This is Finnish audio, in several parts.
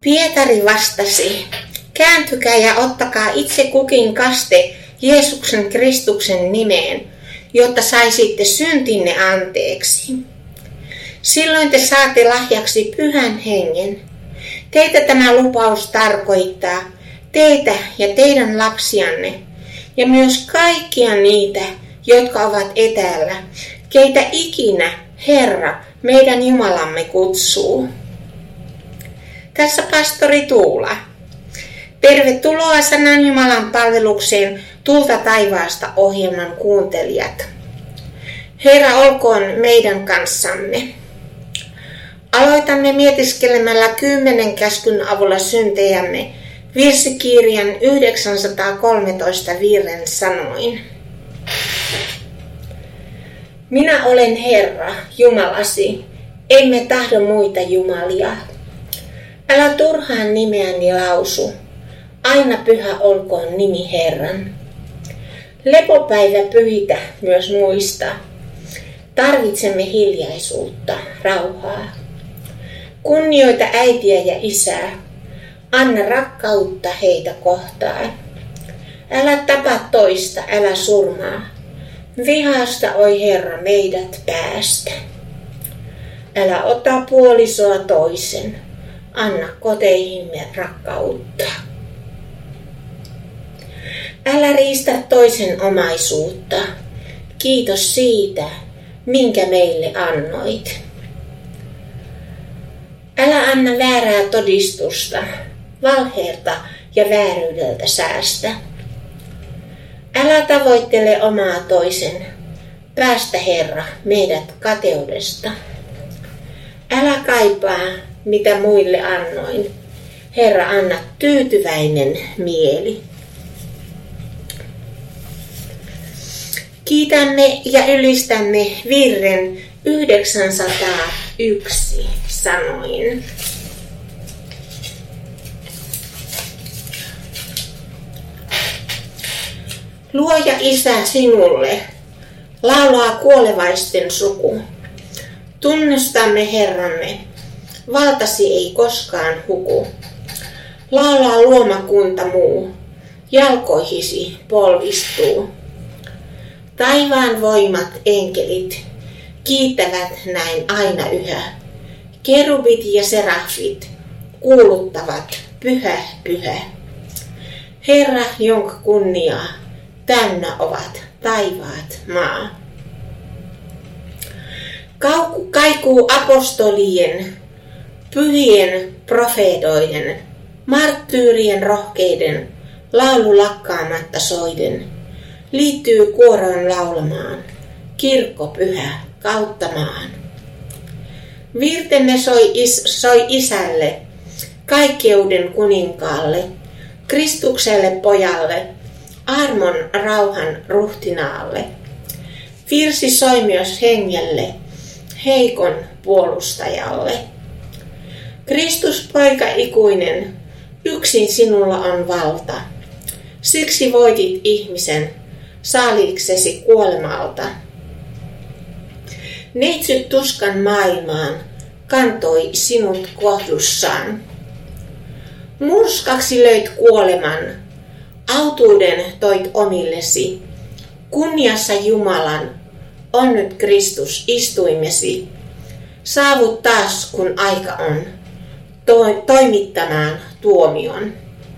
Pietari vastasi, kääntykää ja ottakaa itse kukin kaste Jeesuksen Kristuksen nimeen, jotta saisitte syntinne anteeksi. Silloin te saatte lahjaksi Pyhän Hengen. Teitä tämä lupaus tarkoittaa, teitä ja teidän lapsianne, ja myös kaikkia niitä, jotka ovat etäällä, keitä ikinä Herra, meidän Jumalamme kutsuu. Tässä pastori Tuula. Tervetuloa Sanan Jumalan palvelukseen Tulta taivaasta -ohjelman kuuntelijat. Herra olkoon meidän kanssamme. Aloitamme mietiskelemällä 10 käskyn avulla syntejämme virsikirjan 913 virren sanoin. Minä olen Herra, Jumalasi, emme tahdo muita jumalia. Älä turhaan nimeäni lausu, aina pyhä olkoon nimi Herran. Lepopäivä pyhitä myös muista. Tarvitsemme hiljaisuutta, rauhaa. Kunnioita äitiä ja isää. Anna rakkautta heitä kohtaan. Älä tapa toista, älä surmaa. Vihaasta, oi Herra, meidät päästä. Älä ota puolisoa toisen. Anna koteihimme rakkautta. Älä riistä toisen omaisuutta. Kiitos siitä, minkä meille annoit. Älä anna väärää todistusta, valheelta ja vääryydeltä säästä. Älä tavoittele omaa toisen, päästä Herra meidät kateudesta. Älä kaipaa, mitä muille annoin. Herra, anna tyytyväinen mieli. Kiitämme ja ylistämme virren 901 sanoin. Luoja Isä sinulle, laulaa kuolevaisten suku. Tunnustamme Herramme, valtasi ei koskaan huku. Laulaa luomakunta muu, jalkoihisi polvistuu. Taivaan voimat, enkelit, kiittävät näin aina yhä. Kerubit ja serafit kuuluttavat, pyhä, pyhä. Herra, jonka kunniaa täynnä ovat taivaat maa. Kaikuu apostolien, pyhien profeedoiden, marttyyrien rohkeiden, laulu lakkaamatta soiden. Liittyy kuoroon laulamaan, kirkko pyhä kautta maan. Virtemme soi Isälle, kaikkeuden kuninkaalle, Kristukselle pojalle, armon rauhan ruhtinaalle. Virsi soi myös hengelle, heikon puolustajalle. Kristus poika ikuinen, yksin sinulla on valta. Siksi voitit ihmisen saaliiksesi kuolemalta. Neitsyt tuskan maailmaan, kantoi sinut kohdussaan. Murskaksi löit kuoleman, autuuden toit omillesi. Kunniassa Jumalan, on nyt Kristus istuimesi. Saavut taas, kun aika on, toimittamaan tuomion.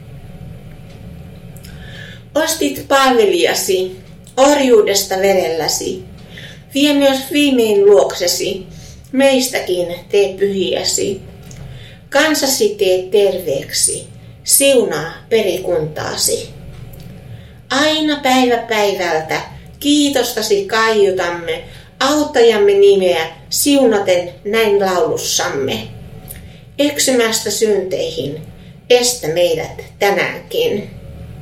Ostit palvelijasi, orjuudesta verelläsi. Vie myös viimein luoksesi, meistäkin tee pyhiäsi. Kansasi tee terveeksi, siunaa perikuntaasi. Aina päivä päivältä kiitostasi kaiutamme, auttajamme nimeä siunaten näin laulussamme. Eksymästä synteihin, estä meidät tänäänkin.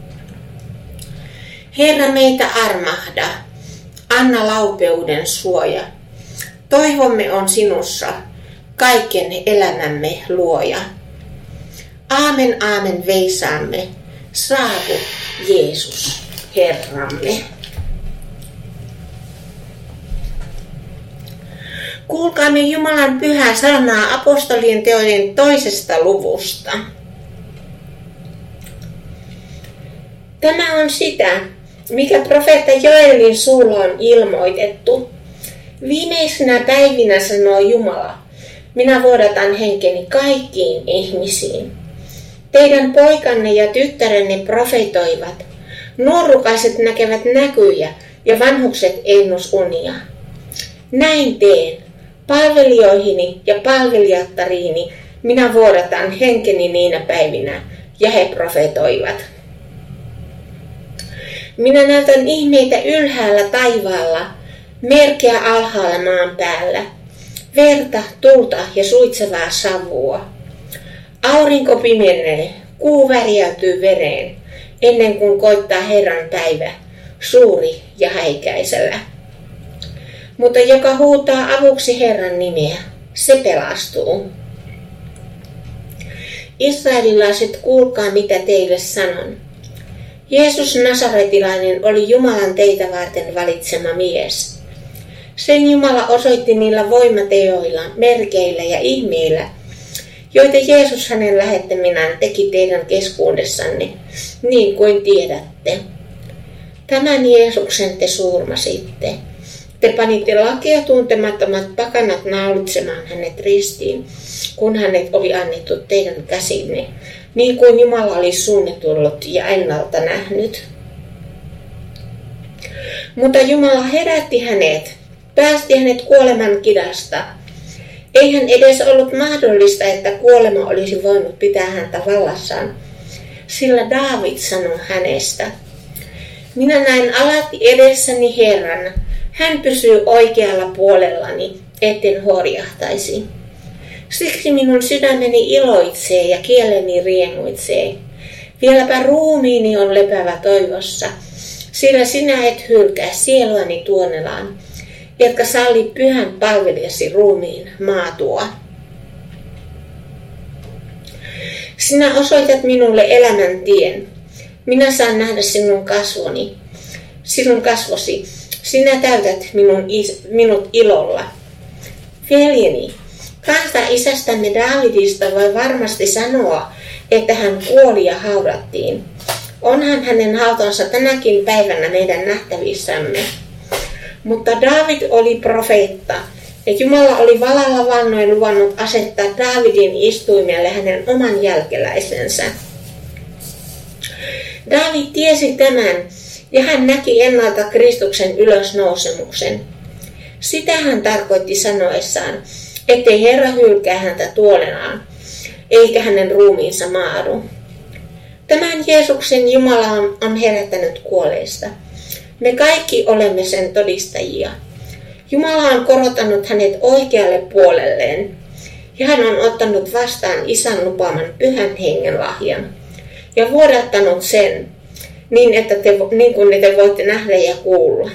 Herra, meitä armahda, anna laupeuden suoja. Toivomme on sinussa, kaiken elämämme luoja. Aamen, aamen veisaamme, saavu Jeesus, Herramme. Kuulkaamme Jumalan pyhää sanaa apostolien teojen 2. luvusta. Tämä on sitä, mikä profeetta Joelin suulla on ilmoitettu. Viimeisinä päivinä sanoo Jumala, minä vuodatan henkeni kaikkiin ihmisiin. Teidän poikanne ja tyttärenne profetoivat, nuorukaiset näkevät näkyjä ja vanhukset ennusunia. Näin teen. Palvelijoihini ja palvelijattariini minä vuodatan henkeni niinä päivinä, ja he profetoivat. Minä näytän ihmeitä ylhäällä taivaalla, merkeä alhaalla maan päällä, verta, tulta ja suitsevaa savua. Aurinko pimenee, kuu värjäytyy vereen, ennen kuin koittaa Herran päivä, suuri ja häikäisellä. Mutta joka huutaa avuksi Herran nimeä, se pelastuu. Israelilaiset, kuulkaa mitä teille sanon. Jeesus Nasaretilainen oli Jumalan teitä varten valitsema mies. Sen Jumala osoitti niillä voimateoilla, merkeillä ja ihmeillä, joita Jeesus hänen lähettäminään teki teidän keskuudessanne, niin kuin tiedätte. Tämän Jeesuksen te surmasitte. Te panitte lakia tuntemattomat pakanat naulitsemaan hänet ristiin, kun hänet oli annettu teidän käsinne, niin kuin Jumala oli suunnitellut ja ennalta nähnyt. Mutta Jumala herätti hänet, päästi hänet kuoleman kidasta. Eihän edes ollut mahdollista, että kuolema olisi voinut pitää häntä vallassaan, sillä Daavid sanoi hänestä, minä näin alati edessäni Herran, hän pysyy oikealla puolellani, etten horjahtaisi. Siksi minun sydämeni iloitsee ja kieleni riemuitsee. Vieläpä ruumiini on lepävä toivossa, sillä sinä et hylkää sieluani tuonelaan, etkä salli pyhän palvelijasi ruumiin maatua. Sinä osoitat minulle elämän tien. Minä saan nähdä sinun kasvosi. Sinä täytät minut ilolla. Veljeni, kansa isästämme Daavidista voi varmasti sanoa, että hän kuoli ja haudattiin. Onhan hänen hautansa tänäkin päivänä meidän nähtävissämme. Mutta Daavid oli profeetta, ja Jumala oli valalla vannoin luvannut asettaa Daavidin istuimelle hänen oman jälkeläisensä. Daavid tiesi tämän, ja hän näki ennalta Kristuksen ylösnousemuksen. Sitä hän tarkoitti sanoessaan, ettei Herra hylkää häntä tuolenaan, eikä hänen ruumiinsa maadu. Tämän Jeesuksen Jumala on herättänyt kuolleista. Me kaikki olemme sen todistajia. Jumala on korottanut hänet oikealle puolelleen, ja hän on ottanut vastaan Isän lupaaman pyhän hengen lahjan, ja vuodattanut sen, niin kuin te voitte nähdä ja kuulla.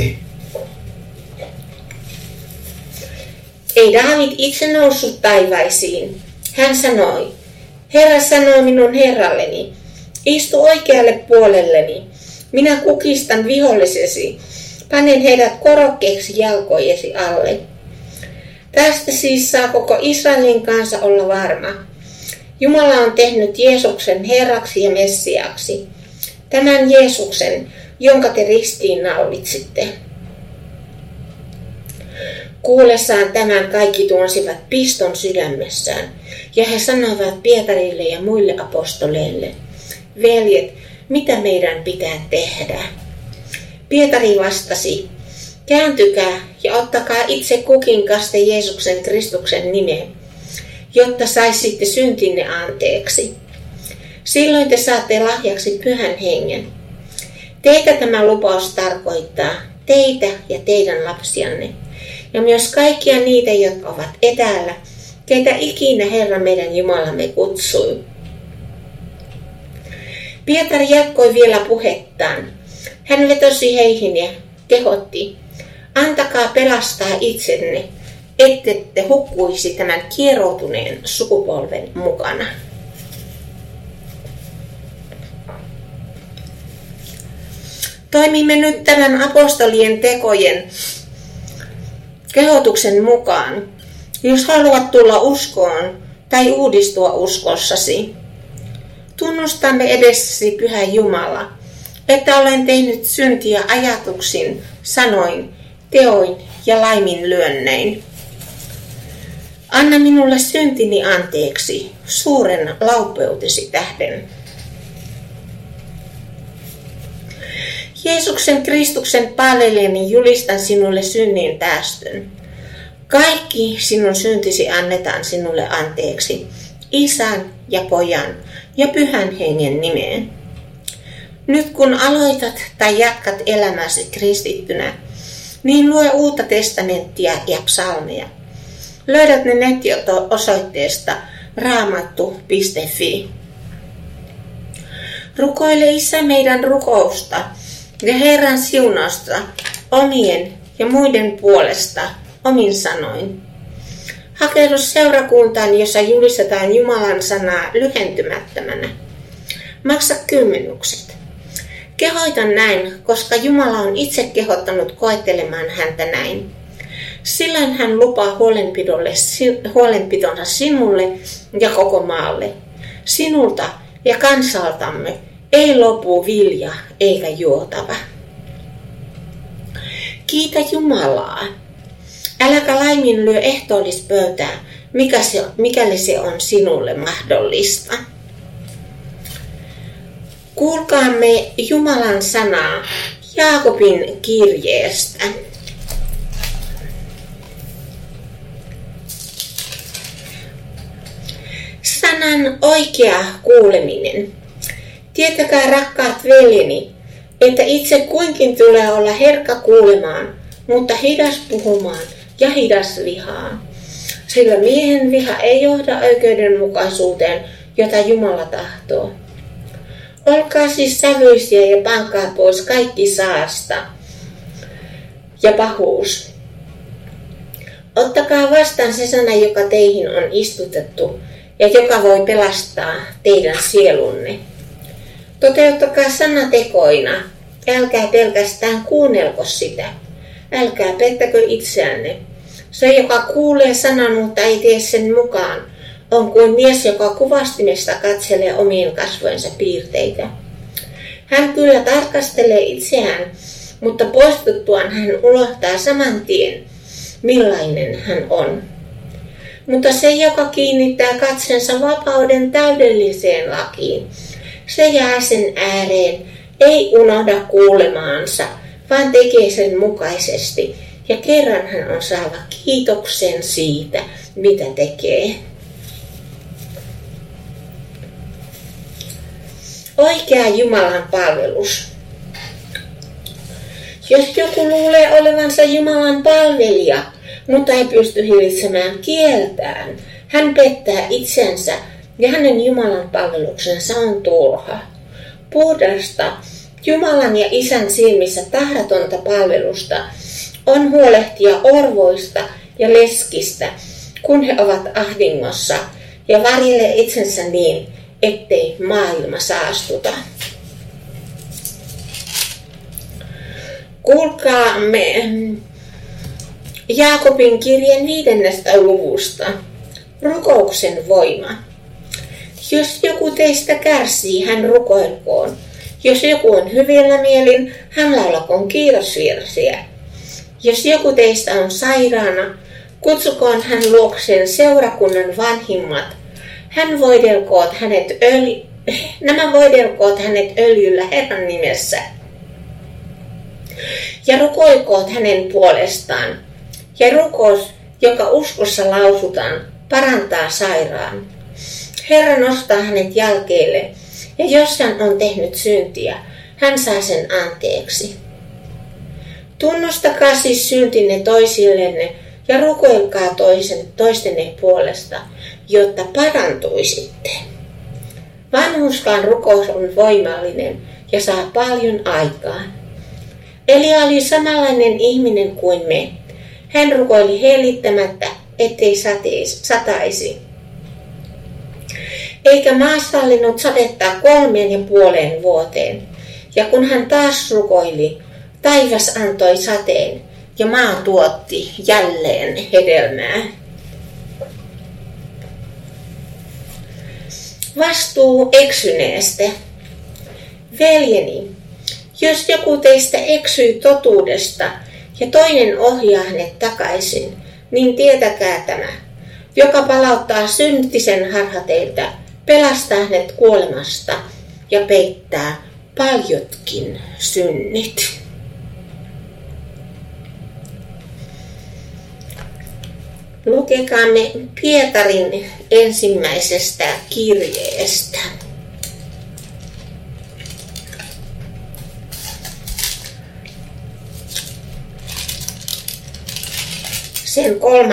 Ei Daavid itse noussut taivaisiin. Hän sanoi, Herra sanoo minun herralleni, istu oikealle puolelleni. Minä kukistan vihollisesi, panen heidät korokkeeksi jalkojesi alle. Tästä siis saa koko Israelin kansa olla varma. Jumala on tehnyt Jeesuksen Herraksi ja Messiaksi. Tämän Jeesuksen, jonka te ristiin naulitsitte. Kuullessaan tämän kaikki tuonsivat piston sydämessään, ja he sanoivat Pietarille ja muille apostoleille, veljet, mitä meidän pitää tehdä? Pietari vastasi, kääntykää ja ottakaa itse kukin kaste Jeesuksen Kristuksen nimeen, jotta saisitte syntinne anteeksi. Silloin te saatte lahjaksi pyhän hengen. Teitä tämä lupaus tarkoittaa, teitä ja teidän lapsianne, ja myös kaikkia niitä, jotka ovat etäällä, keitä ikinä Herra meidän Jumalamme kutsui. Pietari jatkoi vielä puhettaan. Hän vetosi heihin ja kehotti, antakaa pelastaa itsenne, ettette hukkuisi tämän kieroutuneen sukupolven mukana. Toimimme nyt tämän apostolien tekojen Kehotuksen mukaan, jos haluat tulla uskoon tai uudistua uskossasi, tunnustamme edessäsi, Pyhä Jumala, että olen tehnyt syntiä ajatuksin, sanoin, teoin ja laiminlyönnein. Anna minulle syntini anteeksi suuren laupeutesi tähden. Jeesuksen Kristuksen palvelijani julistan sinulle synnin päästön. Kaikki sinun syntisi annetaan sinulle anteeksi, Isän ja Pojan ja Pyhän Hengen nimeen. Nyt kun aloitat tai jatkat elämäsi kristittynä, niin lue Uutta testamenttia ja psalmeja. Löydät ne nettiosoitteesta raamattu.fi. Rukoile Isä meidän rukousta ja Herran siunausta omien ja muiden puolesta omin sanoin. Hakeudu seurakuntaan, jossa julistetaan Jumalan sanaa lyhentymättömänä. Maksa kymmenykset. Kehoitan näin, koska Jumala on itse kehottanut koettelemaan häntä näin. Silloin hän lupaa huolenpitonsa sinulle ja koko maalle. Sinulta ja kansaltamme ei lopu vilja eikä juotava. Kiitä Jumalaa. Äläkä laiminlyö ehtoollispöytää, mikäli se on sinulle mahdollista. Kuulkaamme Jumalan sanaa Jaakobin kirjeestä. Sanan oikea kuuleminen. Tietäkää, rakkaat veljeni, että itse kuinkin tulee olla herkkä kuulemaan, mutta hidas puhumaan ja hidas vihaan. Sillä miehen viha ei johda oikeudenmukaisuuteen, jota Jumala tahtoo. Olkaa siis sävyisiä ja pankaa pois kaikki saasta ja pahuus. Ottakaa vastaan se sana, joka teihin on istutettu ja joka voi pelastaa teidän sielunne. Toteuttakaa sana tekoina, älkää pelkästään kuunnelko sitä. Älkää pettäkö itseänne. Se, joka kuulee sanan, mutta ei tee sen mukaan, on kuin mies, joka kuvastimesta katselee omien kasvojensa piirteitä. Hän kyllä tarkastelee itseään, mutta poistuttuaan hän ulohtaa saman tien, millainen hän on. Mutta se, joka kiinnittää katseensa vapauden täydelliseen lakiin, se jää sen ääreen, ei unohda kuulemaansa, vaan tekee sen mukaisesti, ja kerran hän on saava kiitoksen siitä, mitä tekee. Oikea Jumalan palvelus. Jos joku luulee olevansa Jumalan palvelija, mutta ei pysty hillitsemään kieltään, hän pettää itsensä ja hänen Jumalan palveluksensa on turha. Puhdasta, Jumalan ja Isän silmissä tahratonta palvelusta on huolehtia orvoista ja leskistä, kun he ovat ahdingossa, ja varjele itsensä niin, ettei maailma saastuta. Kuulkaamme Jaakobin kirjeen 5. luvusta. Rukouksen voima. Jos joku teistä kärsii, hän rukoilkoon. Jos joku on hyvillä mielin, hän laulakoon kiitosvirsiä. Jos joku teistä on sairaana, kutsukoon hän luokseen seurakunnan vanhimmat. Nämä voidelkoot hänet öljyllä Herran nimessä. Ja rukoilkoot hänen puolestaan. Ja rukous, joka uskossa lausutaan, parantaa sairaan. Herra nostaa hänet jälkeelle, ja jos hän on tehnyt syntiä, hän saa sen anteeksi. Tunnustakaa siis syntinne toisillenne ja rukoilkaa toistenne puolesta, jotta parantuisitte. Vanhurskaan rukous on voimallinen ja saa paljon aikaan. Elia oli samanlainen ihminen kuin me. Hän rukoili hellittämättä, ettei sataisi. Eikä maa sallinut sadetta 3,5 vuoteen. Ja kun hän taas rukoili, taivas antoi sateen, ja maa tuotti jälleen hedelmää. Vastuu eksyneestä. Veljeni, jos joku teistä eksyy totuudesta ja toinen ohjaa hänet takaisin, niin tietäkää tämä. Joka palauttaa syntisen harhateilta, pelastaa hänet kuolemasta ja peittää paljotkin synnit. Lukekaamme Pietarin ensimmäisestä kirjeestä. Sen 3.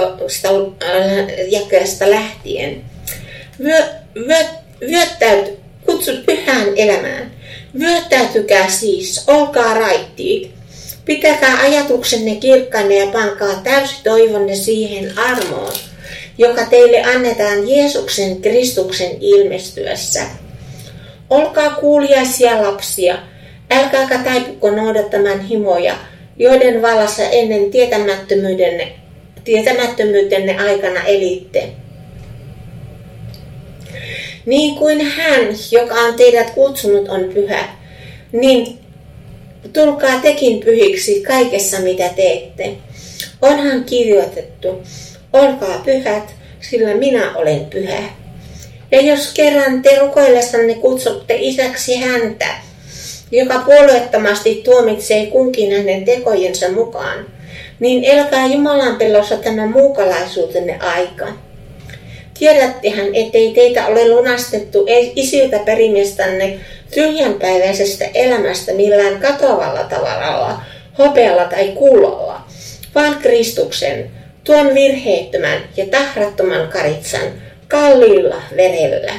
jakeesta lähtien. Kutsut pyhään elämään. Vyöttäytykää siis, olkaa raittiit. Pitäkää ajatuksenne kirkkaana ja pankaa täysi toivonne siihen armoon, joka teille annetaan Jeesuksen Kristuksen ilmestyessä. Olkaa kuuliaisia lapsia, älkääkä taipuko noudattamaan himoja, joiden vallassa ennen tietämättömyytenne aikana elitte. Niin kuin hän, joka on teidät kutsunut, on pyhä, niin tulkaa tekin pyhiksi kaikessa, mitä teette. Onhan kirjoitettu, olkaa pyhät, sillä minä olen pyhä. Ja jos kerran te rukoillessanne kutsutte isäksi häntä, joka puolueettomasti tuomitsee kunkin hänen tekojensa mukaan, niin elkää Jumalan pelossa tämä muukalaisuutenne aika. Tiedättehän, ettei teitä ole lunastettu isiltä perimestänne tyhjänpäiväisestä elämästä millään katoavalla tavalla, hopealla tai kullalla, vaan Kristuksen, tuon virheettömän ja tahrattoman karitsan, kalliilla verellä.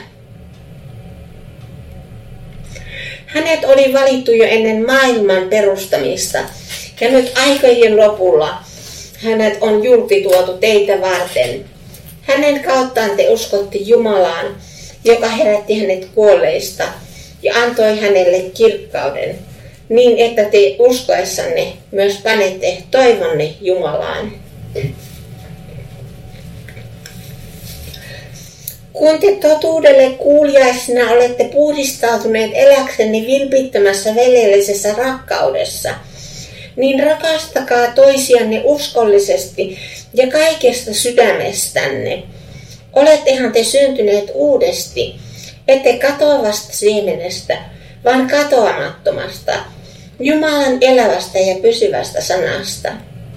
Hänet oli valittu jo ennen maailman perustamista, ja nyt aikojen lopulla hänet on julkituotu teitä varten. Hänen kauttaan te uskotte Jumalaan, joka herätti hänet kuolleista ja antoi hänelle kirkkauden, niin että te uskoessanne myös panette toivonne Jumalaan. Kun te totuudelle kuuliaisina olette puhdistautuneet eläksenne vilpittömässä veljellisessä rakkaudessa, niin rakastakaa toisianne uskollisesti ja kaikesta sydämestänne. Olettehan te syntyneet uudesti, ette katoavasta siemenestä, vaan katoamattomasta, Jumalan elävästä ja pysyvästä sanasta.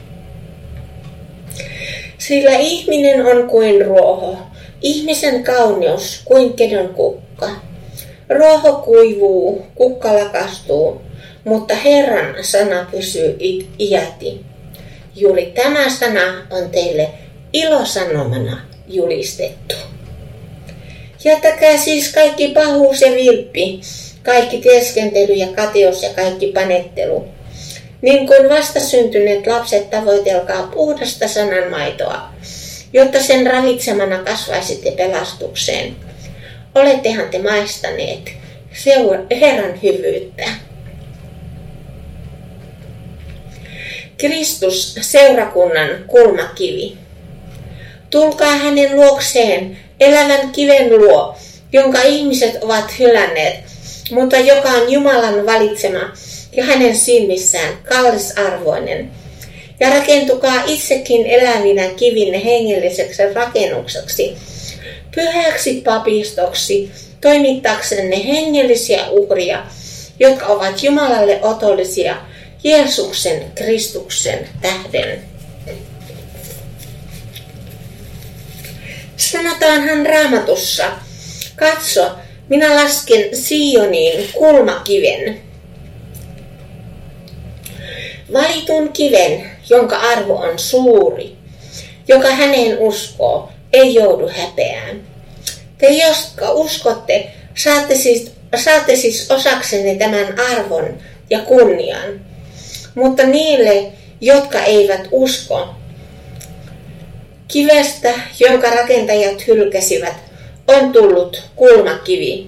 Sillä ihminen on kuin ruoho, ihmisen kauneus kuin kedon kukka. Ruoho kuivuu, kukka lakastuu, mutta Herran sana pysyy iäti. Juuri tämä sana on teille ilosanomana julistettu. Jättäkää siis kaikki pahuus ja vilppi, kaikki teeskentely ja kateus ja kaikki panettelu. Niin kuin vastasyntyneet lapset tavoitelkaa puhdasta sananmaitoa, jotta sen ravitsemana kasvaisitte pelastukseen. Olettehan te maistaneet Herran hyvyyttä. Kristus, seurakunnan kulmakivi. Tulkaa hänen luokseen, elävän kiven luo, jonka ihmiset ovat hylänneet, mutta joka on Jumalan valitsema ja hänen silmissään kallisarvoinen. Ja rakentukaa itsekin elävinä kivinne hengelliseksi rakennukseksi, pyhäksi papistoksi, toimittaksenne hengellisiä uhria, jotka ovat Jumalalle otollisia Jeesuksen Kristuksen tähden. Sanotaanhan Raamatussa, katso, minä lasken Sioniin kulmakiven. Valitun kiven, jonka arvo on suuri, joka häneen uskoo, ei joudu häpeään. Te, jotka uskotte, saatte siis osaksenne tämän arvon ja kunnian. Mutta niille, jotka eivät usko, kivestä, jonka rakentajat hylkäsivät, on tullut kulmakivi,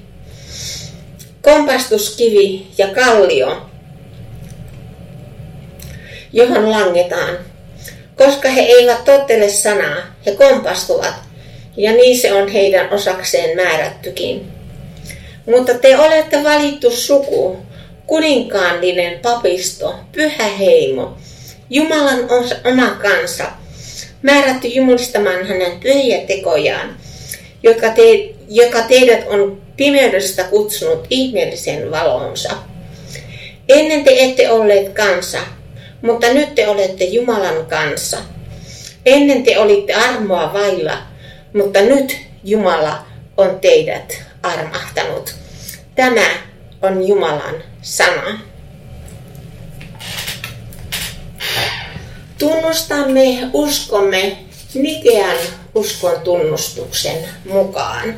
kompastuskivi ja kallio, johon langetaan. Koska he eivät tottele sanaa, he kompastuvat, ja niin se on heidän osakseen määrättykin. Mutta te olette valittu suku, kuninkaallinen papisto, pyhä heimo, Jumalan oma kansa, määrätty julistamaan hänen pyhiä tekojaan, joka teidät on pimeydestä kutsunut ihmeelliseen valonsa. Ennen te ette olleet kansa, mutta nyt te olette Jumalan kansa. Ennen te olitte armoa vailla, mutta nyt Jumala on teidät armahtanut. Tämä on Jumalan sana. Tunnustamme uskomme Nikean uskon tunnustuksen mukaan.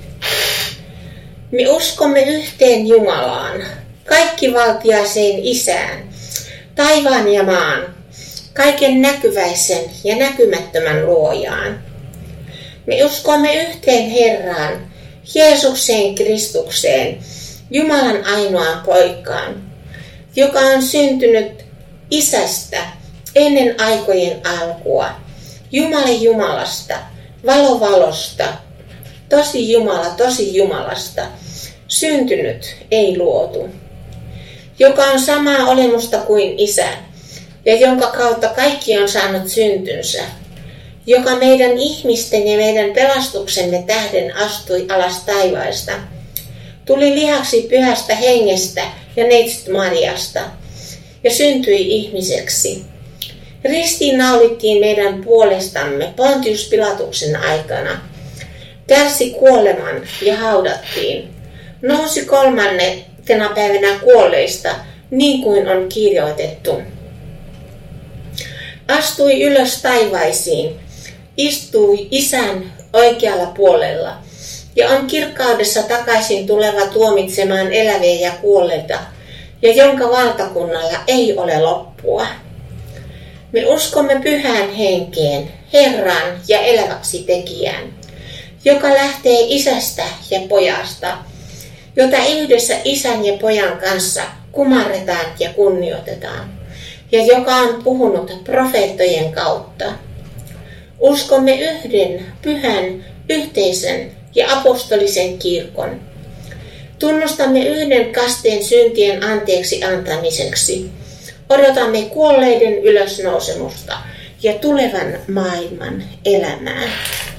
Me uskomme yhteen Jumalaan, kaikkivaltiaiseen Isään, taivaan ja maan, kaiken näkyväisen ja näkymättömän luojaan. Me uskomme yhteen Herraan, Jeesukseen Kristukseen, Jumalan ainoaan poikaan, joka on syntynyt Isästä ennen aikojen alkua, Jumala Jumalasta, valo valosta, tosi Jumala tosi Jumalasta, syntynyt, ei luotu, joka on samaa olemusta kuin Isä, ja jonka kautta kaikki on saanut syntynsä, joka meidän ihmisten ja meidän pelastuksemme tähden astui alas taivaista, tuli lihaksi pyhästä hengestä ja neitsyt Mariasta, ja syntyi ihmiseksi. Ristiin naulittiin meidän puolestamme Pontius Pilatuksen aikana, kärsi kuoleman ja haudattiin, nousi 3. päivänä kuolleista, niin kuin on kirjoitettu. Astui ylös taivaisiin, istui Isän oikealla puolella ja on kirkkaudessa takaisin tuleva tuomitsemaan eläviä ja kuolleita, ja jonka valtakunnalla ei ole loppua. Me uskomme pyhään henkeen, Herraan ja eläväksi tekijään, joka lähtee Isästä ja Pojasta, jota yhdessä Isän ja Pojan kanssa kumarretaan ja kunnioitetaan, ja joka on puhunut profeettojen kautta. Uskomme yhden pyhän, yhteisen ja apostolisen kirkon. Tunnustamme yhden kasteen syntien anteeksi antamiseksi. Odotamme kuolleiden ylösnousemusta ja tulevan maailman elämää.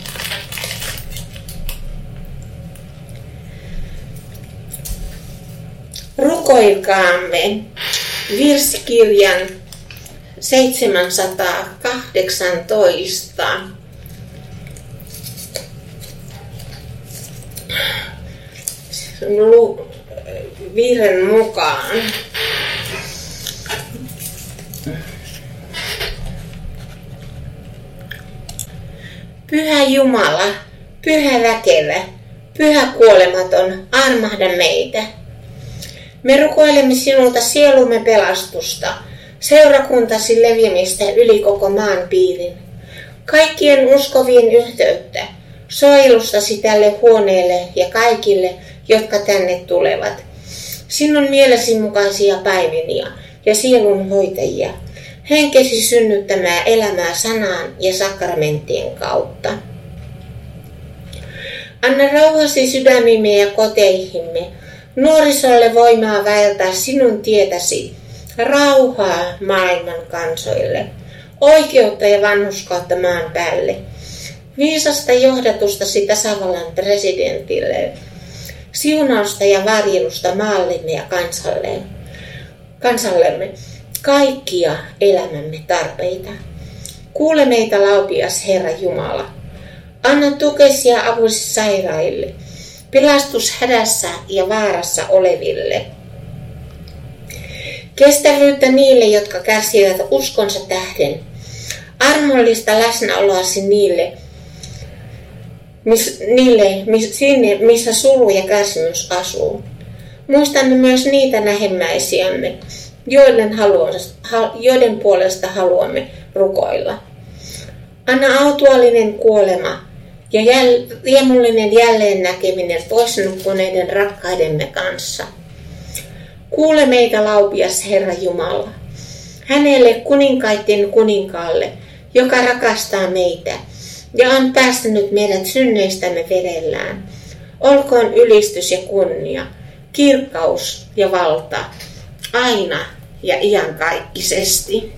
Rukoilkaamme virsikirjan 718 virren mukaan. Pyhä Jumala, pyhä väkevä, pyhä kuolematon, armahda meitä. Me rukoilemme sinulta sielumme pelastusta, seurakuntasi leviämistä yli koko maan piirin, kaikkien uskovien yhteyttä, suojelustasi tälle huoneelle ja kaikille, jotka tänne tulevat. Sinun mielesi mukaisia päiviniä ja sielun hoitajia, henkesi synnyttämää elämää sanaan ja sakramenttien kautta. Anna rauhasi sydämimme ja koteihimme, nuorisolle voimaa vaeltaa sinun tietäsi, rauhaa maailman kansoille, oikeutta ja vanhurskautta maan päälle, viisasta johdatustasi tasavallan presidentille, siunausta ja varjelusta maallemme ja kansallemme, kaikkia elämämme tarpeita. Kuule meitä laupias Herra Jumala. Anna tukesi ja avusi sairaille, pelastus hädässä ja vaarassa oleville. Kestävyyttä niille, jotka kärsivät uskonsa tähden. Armollista läsnäoloasi sinne, missä suru ja kärsimys asuu. Muistamme myös niitä lähemmäisiämme, joiden puolesta haluamme rukoilla. Anna autuaalinen kuolema ja riemullinen jälleen näkeminen pois nukkuneiden rakkaidemme kanssa. Kuule meitä laupias Herra Jumala. hänelle kuninkaiden kuninkaalle, joka rakastaa meitä ja on päästänyt meidät synneistämme verellään. Olkoon ylistys ja kunnia, kirkkaus ja valta, aina ja iankaikkisesti.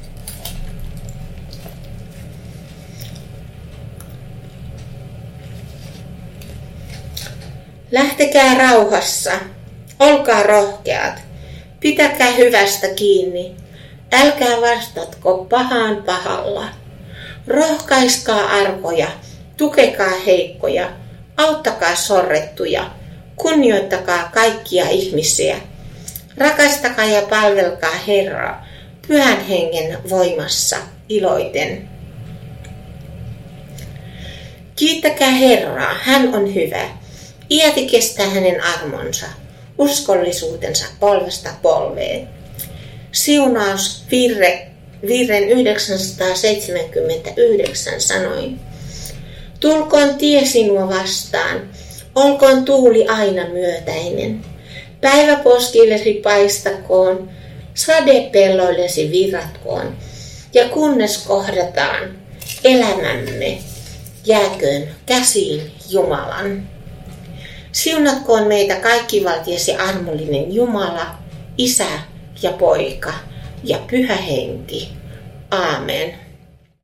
Lähtekää rauhassa, olkaa rohkeat, pitäkää hyvästä kiinni, älkää vastatko pahaan pahalla. Rohkaiskaa arkoja, tukekaa heikkoja, auttakaa sorrettuja, kunnioittakaa kaikkia ihmisiä. Rakastakaa ja palvelkaa Herraa Pyhän Hengen voimassa iloiten. Kiittäkää Herraa, hän on hyvä. Iäti kestää hänen armonsa, uskollisuutensa polvesta polveen. Siunaus virren 979 sanoi. Tulkoon tie sinua vastaan, olkoon tuuli aina myötäinen. Päivä poskillesi paistakoon, sadepelloillesi virratkoon. Ja kunnes kohdataan elämämme, jääköön käsiin Jumalan. Siunatkoon meitä kaikkivaltias ja armollinen Jumala, Isä ja Poika ja Pyhä Henki. Aamen.